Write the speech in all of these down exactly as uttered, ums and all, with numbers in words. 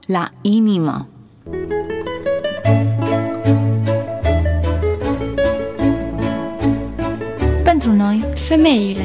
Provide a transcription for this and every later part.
la inimă. Pentru noi, femeile.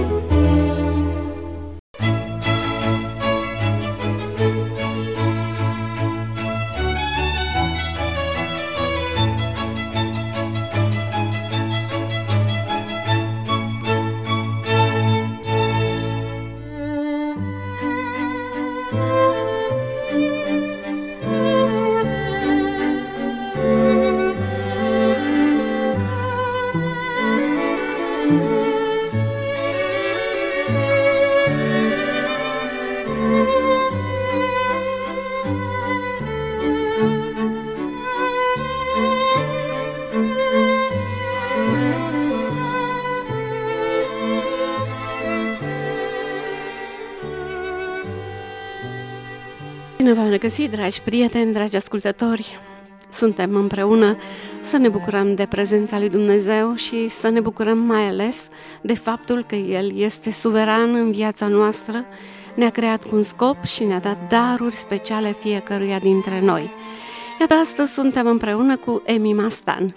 Bine v-am regăsit, dragi prieteni, dragi ascultători! Suntem împreună să ne bucurăm de prezența lui Dumnezeu și să ne bucurăm mai ales de faptul că El este suveran în viața noastră, ne-a creat cu un scop și ne-a dat daruri speciale fiecăruia dintre noi. Iată, astăzi suntem împreună cu Emi Mastan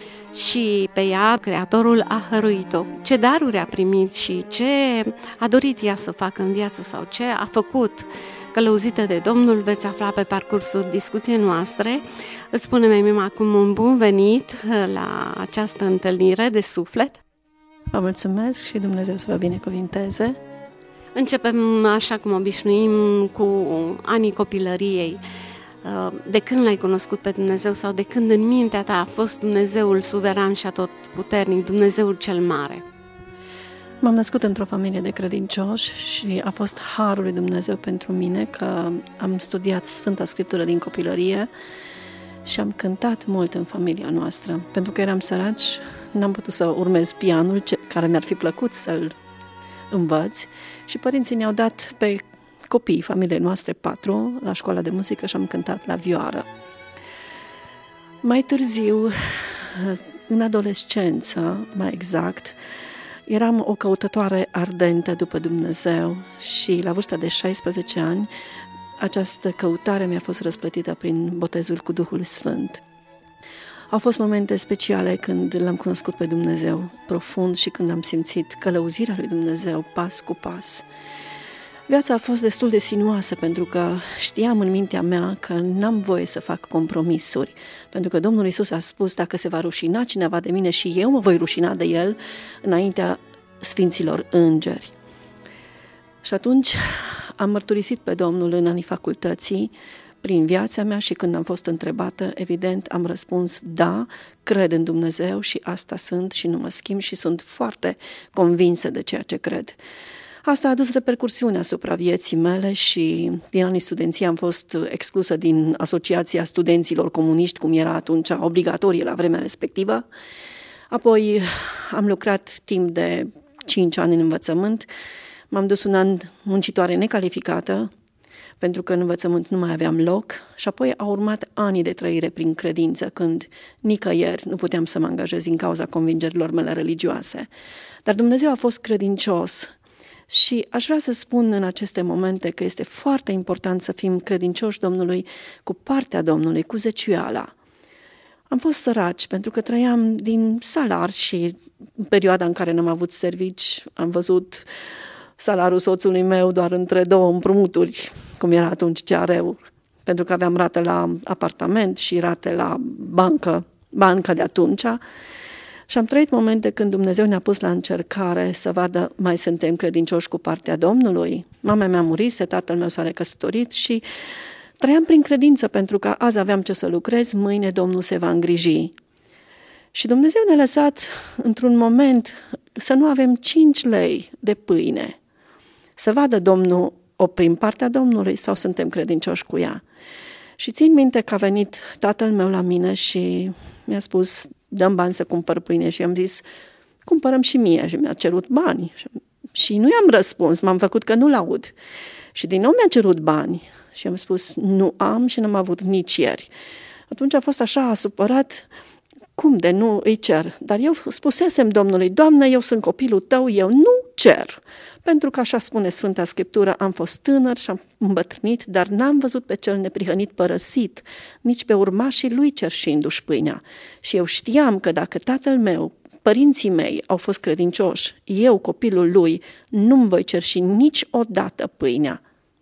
și pe ea Creatorul a hăruit-o. Ce daruri a primit și ce a dorit ea să facă în viață sau ce a făcut călăuzită de Domnul veți afla pe parcursul discuției noastre. Îți spunem, Emi, acum un bun venit la această întâlnire de suflet. Vă mulțumesc și Dumnezeu să vă binecuvinteze. Începem așa cum obișnuim cu anii copilăriei. De când l-ai cunoscut pe Dumnezeu sau de când în mintea ta a fost Dumnezeul suveran și atotputernic, Dumnezeul cel mare? M-am născut într-o familie de credincioși și a fost harul lui Dumnezeu pentru mine că am studiat Sfânta Scriptură din copilărie și am cântat mult în familia noastră. Pentru că eram săraci, n-am putut să urmez pianul, care mi-ar fi plăcut să-l învăț, și părinții ne-au dat pe copiii familiei noastre patru la școala de muzică și am cântat la vioară. Mai târziu, în adolescență, mai exact, eram o căutătoare ardentă după Dumnezeu și la vârsta de șaisprezece ani această căutare mi-a fost răsplătită prin botezul cu Duhul Sfânt. Au fost momente speciale când l-am cunoscut pe Dumnezeu profund și când am simțit călăuzirea lui Dumnezeu pas cu pas. Viața a fost destul de sinuoasă pentru că știam în mintea mea că n-am voie să fac compromisuri, pentru că Domnul Iisus a spus: dacă se va rușina cineva de mine și eu mă voi rușina de el înaintea sfinților îngeri. Și atunci am mărturisit pe Domnul în anii facultății, prin viața mea, și când am fost întrebată, evident am răspuns: da, cred în Dumnezeu și asta sunt și nu mă schimb și sunt foarte convinsă de ceea ce cred. Asta a adus repercursiuni asupra vieții mele și din anii studenției am fost exclusă din Asociația Studenților Comuniști, cum era atunci obligatorie la vremea respectivă. Apoi am lucrat timp de cinci ani în învățământ, m-am dus un an muncitoare necalificată, pentru că în învățământ nu mai aveam loc, și apoi au urmat ani de trăire prin credință, când nicăieri nu puteam să mă angajez din cauza convingerilor mele religioase. Dar Dumnezeu a fost credincios. Și aș vrea să spun în aceste momente că este foarte important să fim credincioși Domnului cu partea Domnului, cu zeciuiala. Am fost săraci pentru că trăiam din salar și în perioada în care n-am avut servici am văzut salarul soțului meu doar între două împrumuturi, cum era atunci C R U, pentru că aveam rate la apartament și rate la bancă, banca de atunci. Și am trăit momente când Dumnezeu ne-a pus la încercare să vadă: mai suntem credincioși cu partea Domnului? Mama mea murise, tatăl meu s-a recăsătorit și trăiam prin credință, pentru că azi aveam ce să lucrez, mâine Domnul se va îngriji. Și Dumnezeu ne-a lăsat într-un moment să nu avem cinci lei de pâine. Să vadă Domnul oprim partea Domnului sau suntem credincioși cu ea. Și țin minte că a venit tatăl meu la mine și mi-a spus: dăm bani să cumpăr pâine, și am zis: cumpărăm și mie, și mi-a cerut bani. Și nu i-am răspuns, m-am făcut că nu-l aud. Și din nou mi-a cerut bani și am spus: nu am și n-am avut nici ieri. Atunci a fost așa supărat: cum de nu îi cer? Dar eu spusesem Domnului: Doamne, eu sunt copilul tău, eu nu cer. Pentru că, așa spune Sfânta Scriptură, am fost tânăr și am îmbătrânit, dar n-am văzut pe cel neprihănit părăsit, nici pe urmașii lui cerșindu-și pâinea. Și eu știam că dacă tatăl meu, părinții mei au fost credincioși, eu, copilul lui, nu-mi voi cerși niciodată pâinea.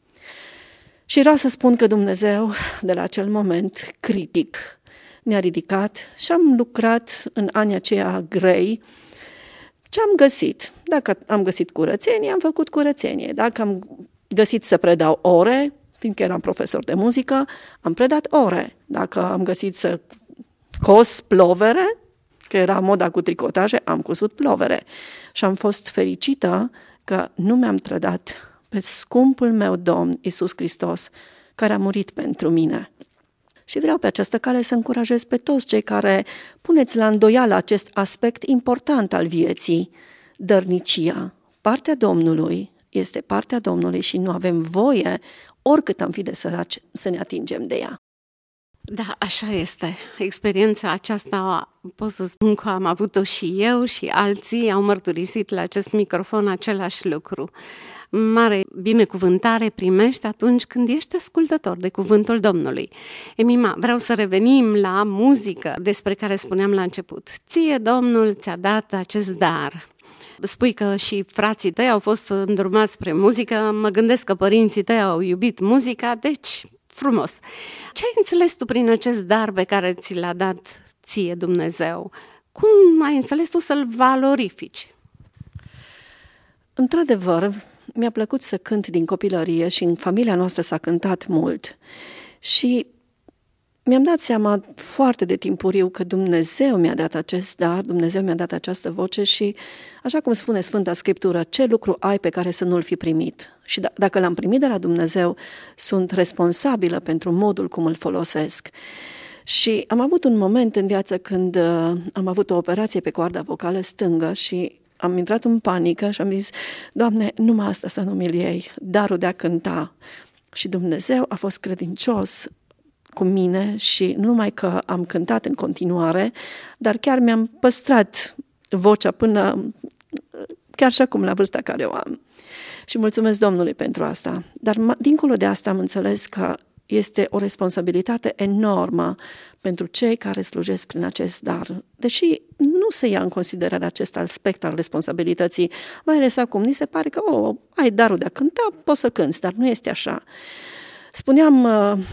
Și vreau să spun că Dumnezeu, de la acel moment critic, ne-a ridicat și am lucrat în anii aceia grei. Ce am găsit? Dacă am găsit curățenie, am făcut curățenie. Dacă am găsit să predau ore, fiindcă eram profesor de muzică, am predat ore. Dacă am găsit să cos plovere, că era moda cu tricotaje, am cusut plovere. Și am fost fericită că nu mi-am trădat pe scumpul meu Domn Iisus Hristos, care a murit pentru mine. Și vreau pe această cale să încurajez pe toți cei care puneți la îndoială acest aspect important al vieții, dărnicia. Partea Domnului este partea Domnului și nu avem voie, oricât am fi de săraci, să ne atingem de ea. Da, așa este. Experiența aceasta pot să spun că am avut-o și eu și alții au mărturisit la acest microfon același lucru. Mare binecuvântare primești atunci când ești ascultător de cuvântul Domnului. Emima, vreau să revenim la muzică despre care spuneam la început. Ție Domnul ți-a dat acest dar. Spui că și frații tăi au fost îndrumați spre muzică, mă gândesc că părinții tăi au iubit muzica, deci frumos. Ce ai înțeles tu prin acest dar pe care ți l-a dat ție Dumnezeu? Cum ai înțeles tu să-l valorifici? Într-adevăr, mi-a plăcut să cânt din copilărie și în familia noastră s-a cântat mult. Și mi-am dat seama foarte de timpuriu că Dumnezeu mi-a dat acest dar, Dumnezeu mi-a dat această voce și, așa cum spune Sfânta Scriptură, ce lucru ai pe care să nu-l fi primit? Și d- dacă l-am primit de la Dumnezeu, sunt responsabilă pentru modul cum îl folosesc. Și am avut un moment în viață când uh, am avut o operație pe coarda vocală stângă și am intrat în panică și am zis, Doamne, numai asta să nu mi-l iei, darul de a cânta. Și Dumnezeu a fost credincios cu mine și nu numai că am cântat în continuare, dar chiar mi-am păstrat vocea până, chiar și acum la vârsta care o am. Și mulțumesc Domnului pentru asta. Dar dincolo de asta am înțeles că este o responsabilitate enormă pentru cei care slujesc prin acest dar. Deși nu se ia în considerare acest aspect al responsabilității, mai ales acum, ni se pare că oh, ai darul de a cânta, poți să cânți, dar nu este așa. Spuneam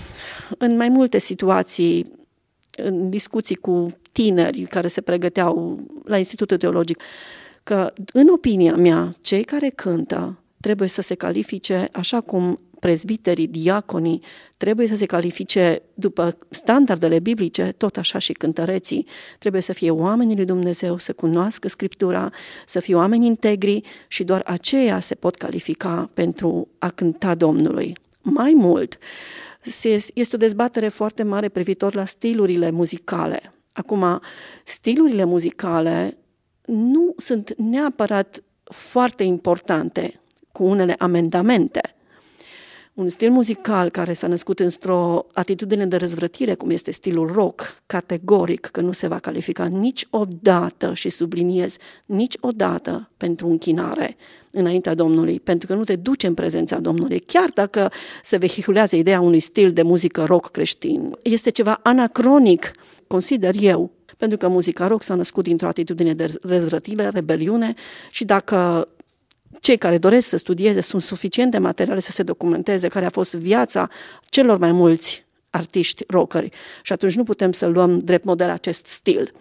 în mai multe situații, în discuții cu tineri care se pregăteau la Institutul Teologic, că, în opinia mea, cei care cântă trebuie să se califice așa cum prezbiterii, diaconii, trebuie să se califice după standardele biblice, tot așa și cântăreții. Trebuie să fie oamenii lui Dumnezeu, să cunoască Scriptura, să fie oameni integri și doar aceia se pot califica pentru a cânta Domnului. Mai mult, este o dezbatere foarte mare privitor la stilurile muzicale. Acum, stilurile muzicale nu sunt neapărat foarte importante, cu unele amendamente. Un stil muzical care s-a născut într-o atitudine de răzvrătire, cum este stilul rock, categoric că nu se va califica niciodată, și subliniez, niciodată pentru închinare înaintea Domnului, pentru că nu te duce în prezența Domnului, chiar dacă se vehiculează ideea unui stil de muzică rock creștin. Este ceva anacronic, consider eu, pentru că muzica rock s-a născut dintr-o atitudine de răzvrătire, rebeliune și dacă cei care doresc să studieze sunt suficiente materiale să se documenteze care a fost viața celor mai mulți artiști rockeri și atunci nu putem să luăm drept model acest stil.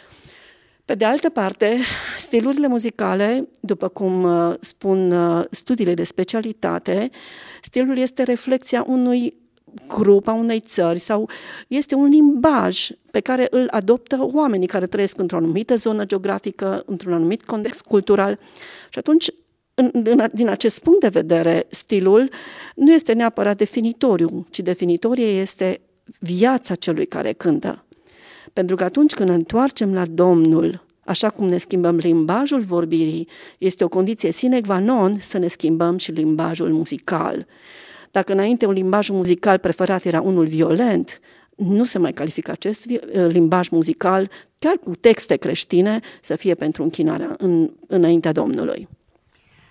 Pe de altă parte, stilurile muzicale, după cum spun studiile de specialitate, stilul este reflecția unui grup, a unei țări sau este un limbaj pe care îl adoptă oamenii care trăiesc într-o anumită zonă geografică, într-un anumit context cultural și atunci În, în, din acest punct de vedere, stilul nu este neapărat definitoriu, ci definitorie este viața celui care cântă. Pentru că atunci când ne întoarcem la Domnul, așa cum ne schimbăm limbajul vorbirii, este o condiție sine qua non să ne schimbăm și limbajul muzical. Dacă înainte un limbaj muzical preferat era unul violent, nu se mai califică acest limbaj muzical, chiar cu texte creștine, să fie pentru închinarea în, înaintea Domnului.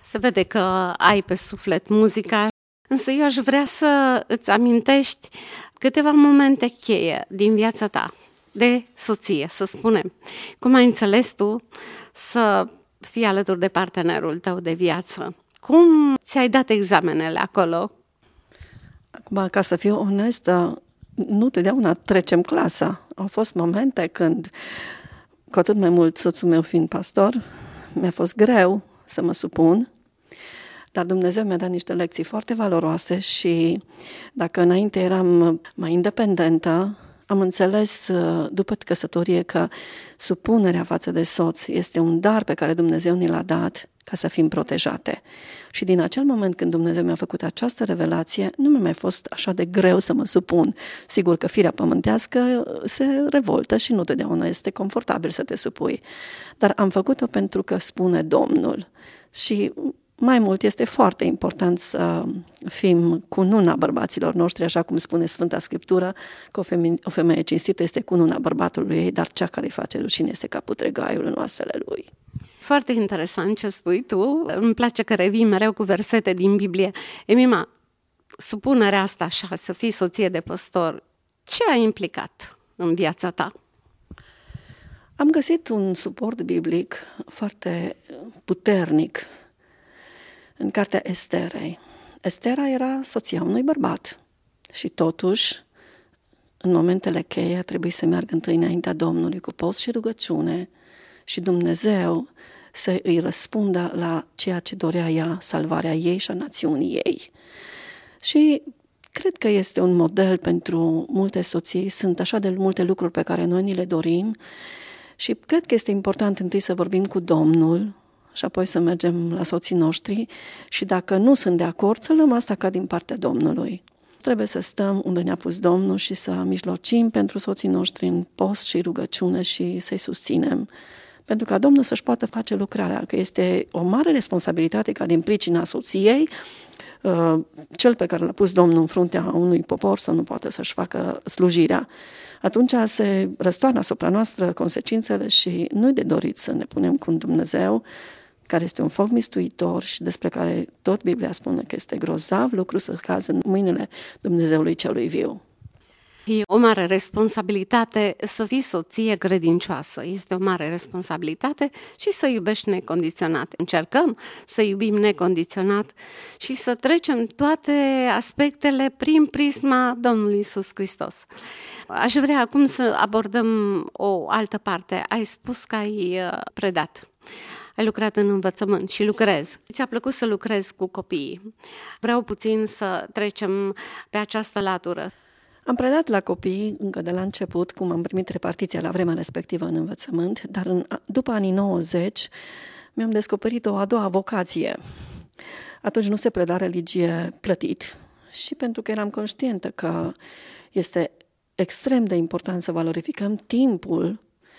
Se vede că ai pe suflet muzica, însă eu aș vrea să îți amintești câteva momente cheie din viața ta de soție, să spunem. Cum ai înțeles tu să fii alături de partenerul tău de viață? Cum ți-ai dat examenele acolo? Acum, ca să fiu onestă, nu totdeauna trecem clasa. Au fost momente când, cu atât mai mult soțul meu fiind pastor, mi-a fost greu să mă supun, dar Dumnezeu mi-a dat niște lecții foarte valoroase și dacă înainte eram mai independentă, am înțeles după căsătorie că supunerea față de soț este un dar pe care Dumnezeu ni l-a dat ca să fim protejate. Și din acel moment când Dumnezeu mi-a făcut această revelație, nu mi-a mai fost așa de greu să mă supun. Sigur că firea pământească se revoltă și nu totdeauna este confortabil să te supui. Dar am făcut-o pentru că spune Domnul. Și mai mult, este foarte important să fim cununa bărbaților noștri, așa cum spune Sfânta Scriptură, că o femeie, o femeie cinstită este cununa bărbatului ei, dar cea care îi face rușine este ca putregaiul în oasele lui. Foarte interesant ce spui tu. Îmi place că revii mereu cu versete din Biblie. Emima, supunerea asta așa, să fii soție de păstor, ce a implicat în viața ta? Am găsit un suport biblic foarte puternic în cartea Esterei. Estera era soția unui bărbat și totuși, în momentele cheie, trebuie să meargă întâi înaintea Domnului cu post și rugăciune și Dumnezeu să îi răspundă la ceea ce dorea ea, salvarea ei și a națiunii ei. Și cred că este un model pentru multe soții, sunt așa de multe lucruri pe care noi ni le dorim și cred că este important întâi să vorbim cu Domnul și apoi să mergem la soții noștri și dacă nu sunt de acord, să luăm asta ca din partea Domnului. Trebuie să stăm unde ne-a pus Domnul și să mijlocim pentru soții noștri în post și rugăciune și să-i susținem. Pentru ca Domnul să-și poată face lucrarea, că este o mare responsabilitate ca din pricina soției, cel pe care l-a pus Domnul în fruntea unui popor să nu poată să-și facă slujirea. Atunci se răstoarnă asupra noastră consecințele și nu-i de dorit să ne punem cu un Dumnezeu care este un foc mistuitor și despre care tot Biblia spune că este grozav lucru să cazi în mâinile Dumnezeului celui viu. E o mare responsabilitate să fii soție credincioasă, este o mare responsabilitate și să iubești necondiționat. Încercăm să iubim necondiționat și să trecem toate aspectele prin prisma Domnului Iisus Hristos. Aș vrea acum să abordăm o altă parte. Ai spus că ai predat. Ai lucrat în învățământ și lucrezi. Ți-a plăcut să lucrezi cu copiii. Vreau puțin să trecem pe această latură. Am predat la copii încă de la început, cum am primit repartiția la vremea respectivă în învățământ, dar în, după anii nouăzeci mi-am descoperit o a doua vocație. Atunci nu se preda religie plătit și pentru că eram conștientă că este extrem de important să valorificăm timpul,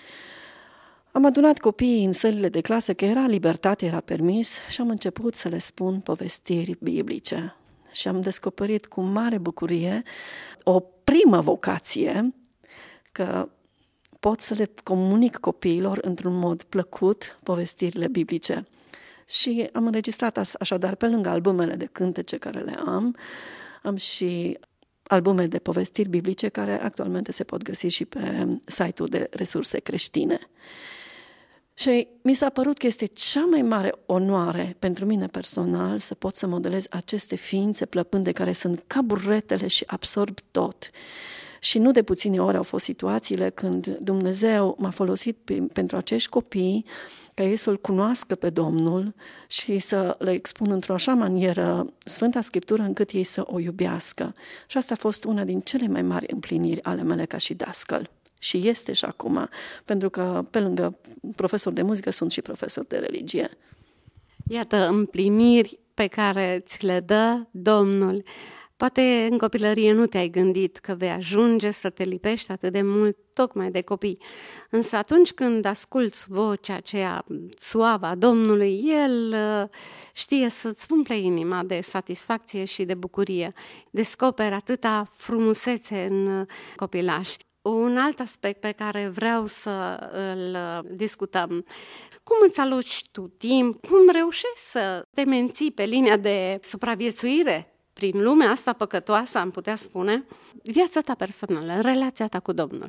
am adunat copiii în sălile de clasă, că era libertate, era permis și am început să le spun povestiri biblice. Și am descoperit cu mare bucurie o primă vocație, că pot să le comunic copiilor într-un mod plăcut povestirile biblice. Și am înregistrat așadar, pe lângă albumele de cântece care le am, am și albume de povestiri biblice care actualmente se pot găsi și pe site-ul de resurse creștine. Și mi s-a părut că este cea mai mare onoare pentru mine personal să pot să modelez aceste ființe plăpânde care sunt ca buretele și absorb tot. Și nu de puține ori au fost situațiile când Dumnezeu m-a folosit pe, pentru acești copii ca ei să-L cunoască pe Domnul și să le expun într-o așa manieră Sfânta Scriptură încât ei să o iubească. Și asta a fost una din cele mai mari împliniri ale mele ca și dascăl. Și este și acum, pentru că pe lângă profesor de muzică sunt și profesor de religie. Iată împliniri pe care ți le dă Domnul. Poate în copilărie nu te-ai gândit că vei ajunge să te lipești atât de mult tocmai de copii. Însă atunci când asculți vocea aceea suavă a Domnului, El știe să-ți umple inima de satisfacție și de bucurie. Descoperi atâta frumusețe în copilași. Un alt aspect pe care vreau să îl discutăm. Cum îți aloci tu timp? Cum reușești să te menții pe linia de supraviețuire prin lumea asta păcătoasă, am putea spune, viața ta personală, relația ta cu Domnul?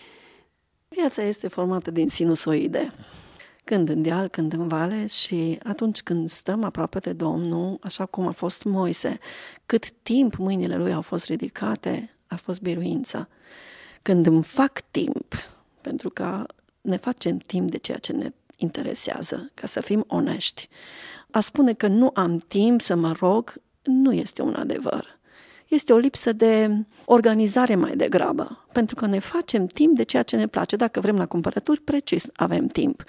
Viața este formată din sinusoide. Când în deal, când în vale și atunci când stăm aproape de Domnul, așa cum a fost Moise, cât timp mâinile lui au fost ridicate, a fost biruința. Când îmi fac timp, pentru că ne facem timp de ceea ce ne interesează, ca să fim onești. A spune că nu am timp să mă rog nu este un adevăr. Este o lipsă de organizare mai degrabă, pentru că ne facem timp de ceea ce ne place. Dacă vrem la cumpărături, precis avem timp.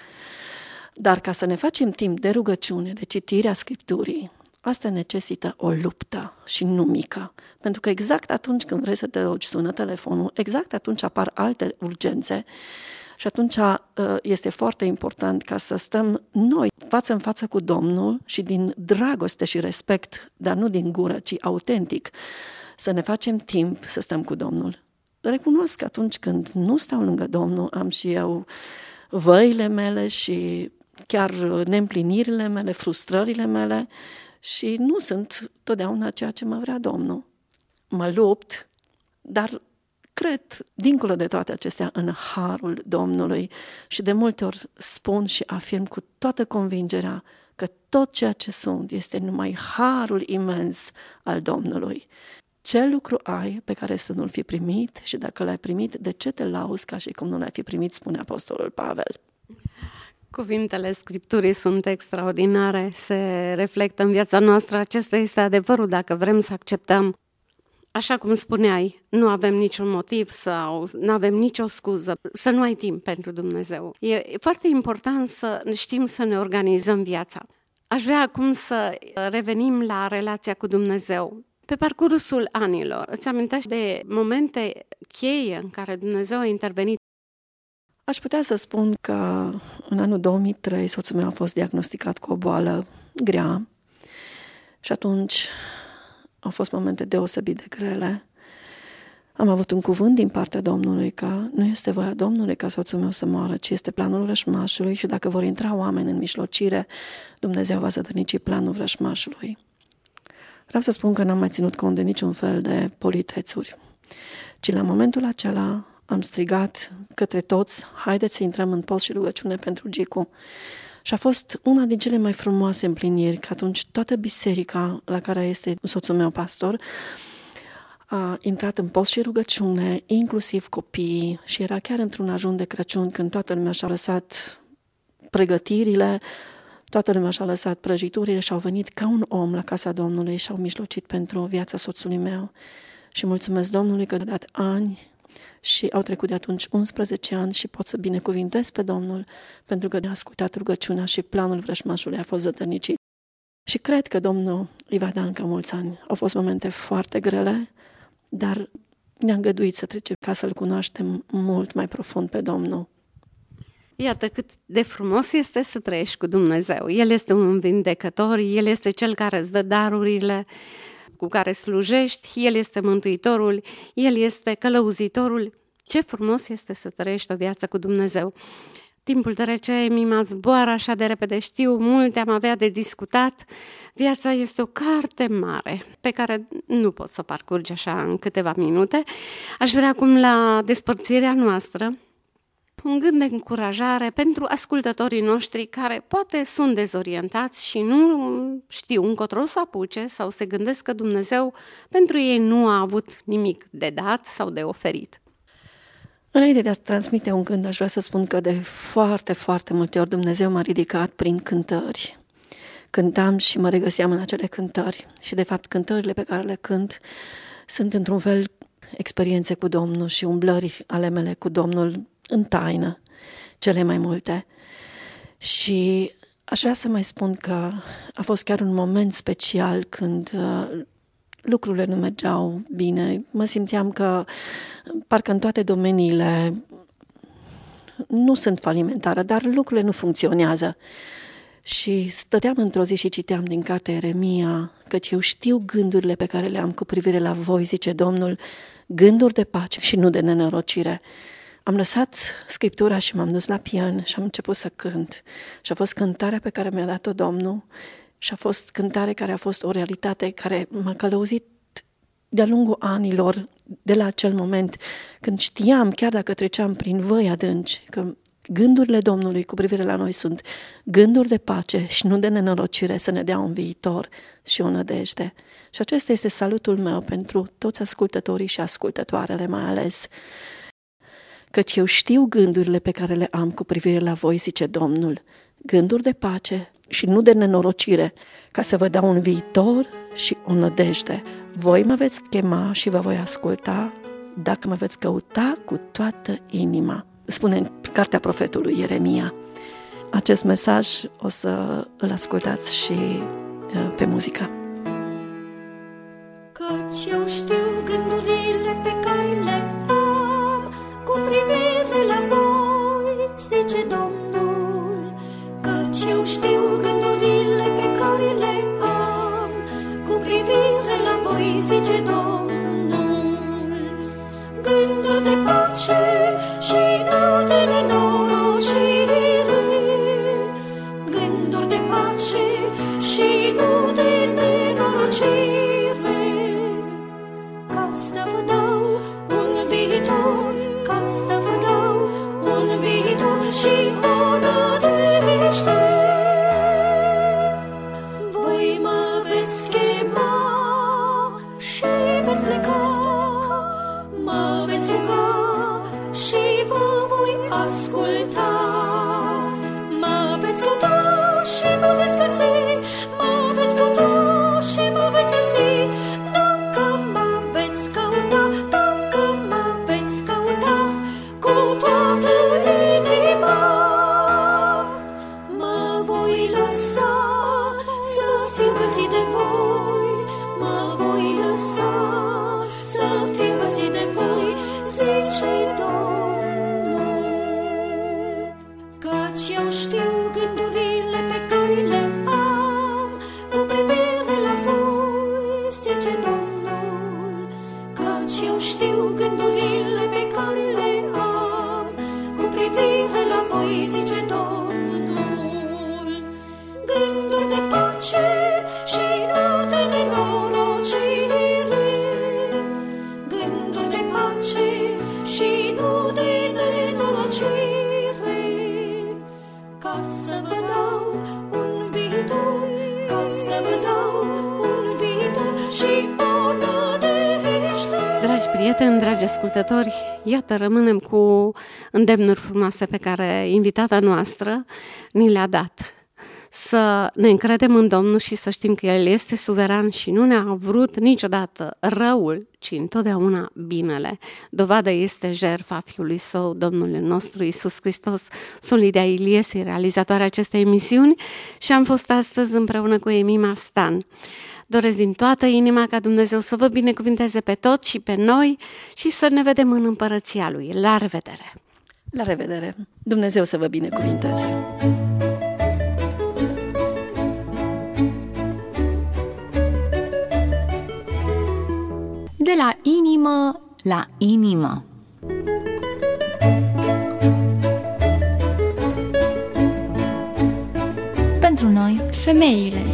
Dar ca să ne facem timp de rugăciune, de citirea Scripturii, asta necesită o luptă și nu mică. Pentru că exact atunci când vrei să te rogi, sună telefonul, exact atunci apar alte urgențe și atunci este foarte important ca să stăm noi față în față cu Domnul și din dragoste și respect, dar nu din gură, ci autentic, să ne facem timp să stăm cu Domnul. Recunosc că atunci când nu stau lângă Domnul, am și eu văile mele și chiar neîmplinirile mele, frustrările mele și nu sunt totdeauna ceea ce mă vrea Domnul. Mă lupt, dar cred, dincolo de toate acestea, în harul Domnului și de multe ori spun și afirm cu toată convingerea că tot ceea ce sunt este numai harul imens al Domnului. Ce lucru ai pe care să nu-l fi primit și dacă l-ai primit, de ce te lauzi ca și cum nu l-ai fi primit, spune Apostolul Pavel. Cuvintele Scripturii sunt extraordinare, se reflectă în viața noastră. Acesta este adevărul dacă vrem să acceptăm. Așa cum spuneai, nu avem niciun motiv sau nu avem nicio scuză să nu ai timp pentru Dumnezeu. E foarte important să știm să ne organizăm viața. Aș vrea acum să revenim la relația cu Dumnezeu. Pe parcursul anilor, îți amintești de momente cheie în care Dumnezeu a intervenit? Aș putea să spun că în anul două mii trei soțul meu a fost diagnosticat cu o boală grea și atunci au fost momente deosebit de grele. Am avut un cuvânt din partea Domnului că nu este voia Domnului ca soțul meu să moară, ci este planul vrăjmașului și dacă vor intra oameni în mijlocire, Dumnezeu va zădărnici planul vrăjmașului. Vreau să spun că n-am mai ținut cont de niciun fel de politețuri, ci la momentul acela am strigat către toți, haideți să intrăm în post și rugăciune pentru Gicu. Și a fost una din cele mai frumoase împliniri, că atunci toată biserica la care este soțul meu pastor a intrat în post și rugăciune, inclusiv copiii, și era chiar într-un ajun de Crăciun când toată lumea și-a lăsat pregătirile, toată lumea și-a lăsat prăjiturile și au venit ca un om la casa Domnului și au mijlocit pentru viața soțului meu. Și mulțumesc Domnului că a dat ani și au trecut de atunci unsprezece ani și pot să binecuvintez pe Domnul pentru că a ascultat rugăciunea și planul vrăjmașului a fost zădărnicit. Și cred că Domnul îi va da încă mulți ani. Au fost momente foarte grele, dar ne-a îngăduit să trecem ca să-L cunoaștem mult mai profund pe Domnul. Iată cât de frumos este să trăiești cu Dumnezeu. El este un vindecător, El este Cel care îți dă darurile cu care slujești, El este Mântuitorul, El este Călăuzitorul. Ce frumos este să trăiești o viață cu Dumnezeu. Timpul trece, mima zboară așa de repede, știu, multe am avea de discutat. Viața este o carte mare pe care nu pot să o parcurgi așa în câteva minute. Aș vrea acum la despărțirea noastră un gând de încurajare pentru ascultătorii noștri care poate sunt dezorientați și nu știu încotro să apuce sau se gândesc că Dumnezeu pentru ei nu a avut nimic de dat sau de oferit. Înainte de a transmite un gând, aș vrea să spun că de foarte, foarte multe ori Dumnezeu m-a ridicat prin cântări. Cântam și mă regăseam în acele cântări și de fapt cântările pe care le cânt sunt într-un fel experiențe cu Domnul și umblări ale mele cu Domnul în taină, cele mai multe. Și aș vrea să mai spun că a fost chiar un moment special când uh, lucrurile nu mergeau bine. Mă simțeam că parcă în toate domeniile nu sunt falimentară, dar lucrurile nu funcționează. Și stăteam într-o zi și citeam din cartea Ieremia, căci eu știu gândurile pe care le am cu privire la voi, zice Domnul, gânduri de pace și nu de nenorocire. Am lăsat scriptura și m-am dus la pian și am început să cânt. Și a fost cântarea pe care mi-a dat-o Domnul și a fost cântare care a fost o realitate care m-a călăuzit de-a lungul anilor, de la acel moment când știam, chiar dacă treceam prin văi adânci, că gândurile Domnului cu privire la noi sunt gânduri de pace și nu de nenorocire, să ne dea un viitor și o nădejde. Și acesta este salutul meu pentru toți ascultătorii și ascultătoarele mai ales. Căci eu știu gândurile pe care le am cu privire la voi, zice Domnul, gânduri de pace și nu de nenorocire, ca să vă dau un viitor și o nădejde. Voi mă veți chema și vă voi asculta dacă mă veți căuta cu toată inima. Spune în cartea profetului Ieremia. Acest mesaj o să îl ascultați și pe muzică. Căci eu știu gândurile pe care le am cu privire la voi, zice Domnul. Căci eu știu gândurile pe care le am cu privire la voi, zice Domnul. Gânduri de pace și nu de nenorocire, gânduri de pace și nu de nenorocire, ca să vă dau un viitor, ca să vă dau un viitor și o nădejde. Voi mă veți chema și veți pleca, mă veți ruga și vă voi asculta. Mă veți căuta și mă veți găsi, mă veți căuta și mă veți găsi. Dacă mă veți căuta, dacă mă veți căuta cu toată inima, mă voi lăsa să fiu găsit de voi, mă voi lăsa să fiu găsit de voi, zice Domnul. Căci eu știu gândurile pe care le am cu privire la voi, zice Domnul. Căci eu știu gândurile pe care le am cu privire la voi, zice Domnul. Gânduri de pace și nu de nenorocire, gânduri de pace și nu de nenorocire, ca să vă dau un viitor, ca să vă dau un viitor și o nădejde. Dragi prieteni, dragi ascultători, iată, rămânem cu îndemnuri frumoase pe care invitata noastră ni le-a dat. Să ne încredem în Domnul și să știm că El este suveran și nu ne-a vrut niciodată răul, ci întotdeauna binele. Dovadă este jertfa Fiului Său, Domnul nostru Iisus Hristos. Sunt Lidia Iliesi, realizatoarea acestei emisiuni, și am fost astăzi împreună cu Emima Stan. Doresc din toată inima ca Dumnezeu să vă binecuvinteze pe toți și pe noi și să ne vedem în împărăția Lui. La revedere! La revedere! Dumnezeu să vă binecuvinteze! De la inimă la inimă. Pentru noi, femeile.